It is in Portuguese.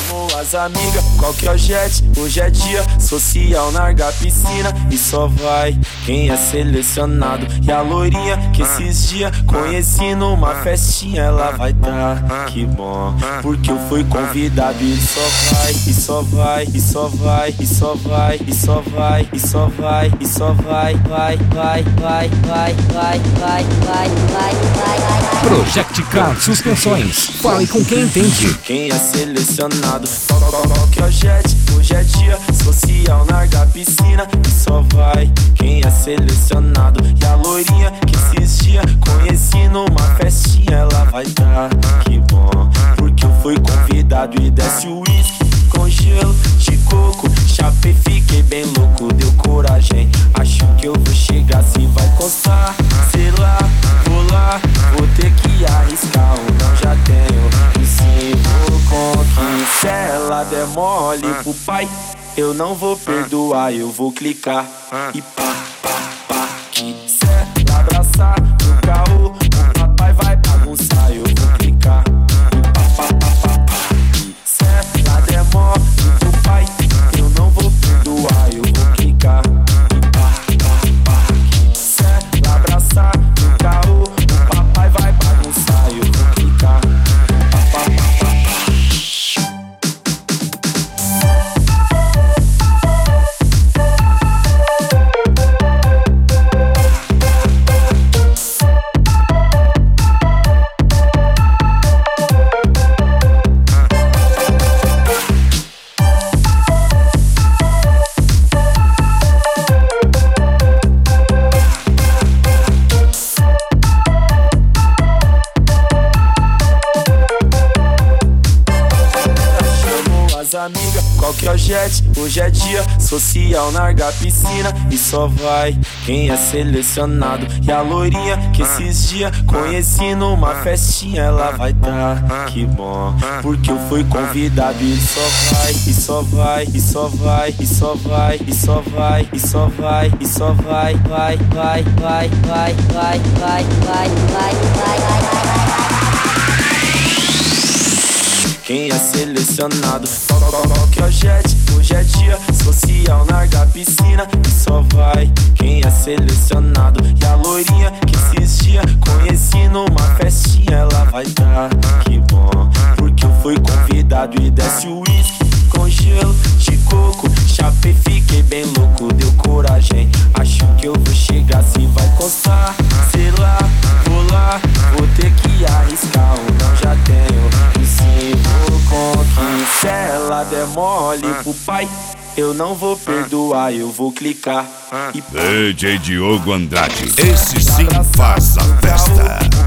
Chamo as amigas, qual que é o jet? Hoje é dia social, larga a piscina e só vai quem é selecionado. E a loirinha que esses dias conheci numa festinha, ela vai tá, que bom, porque eu fui convidado. E só vai, e só vai, e só vai, e só vai, e só vai, e só vai, e só vai, vai, vai, vai, vai, vai, vai, vai, vai, vai. Project Car Suspensões. Fale com quem entende. Quem é selecionado, qual que é o jet? Hoje é dia social, larga a piscina e só vai quem é selecionado. E a loirinha que esses dias conheci numa festinha, ela vai tá, que bom, porque eu fui convidado. E desce o uísque com gelo de coco, chapei, fiquei bem louco, deu coragem. Acho que eu vou chegar, se vai constar, sei lá, vou lá, vou ter que arriscar ou não, já tenho. E se vou conquistar, se ela der mole pro pai, eu não vou perdoar, eu vou clicar e pá, pá, pá. Que se ela abraçar no carro, o papai vai bagunçar, eu vou clicar e pá, pá, pá, pá, pá. E se ela der mole pro pai, eu não vou perdoar, eu vou clicar e pá, pá, pá. Que se ela abraçar no carro, o papai vai bagunçar, eu vou clicar e pá, pá, pá, pá, pá. Amiga, qual que é o jet? Hoje é dia social, larga a piscina e só vai quem é selecionado. E a loirinha que esses dias conheci numa festinha, ela vai tá, que bom, porque eu fui convidado. E só vai, e só vai, e só vai, e só vai, e só vai, e só vai, e só vai, vai, vai, vai, vai, vai, vai, vai, vai, vai. Quem é selecionado, qual que é o jet? Hoje é dia social, larga a piscina e só vai quem é selecionado. E a loirinha que esses dias conheci numa festinha, ela vai tá, que bom, porque eu fui convidado. E desce o uísque com gelo de coco, chapei, fiquei bem louco, deu coragem. Acho que eu vou chegar, se vai constar, sei lá, vou lá, vou ter que arriscar ou não, já tenho. E se vou conquistar, se ela der mole pro pai, eu não vou perdoar, eu vou clicar e DJ Diogo Andrade, esse sim faz a festa.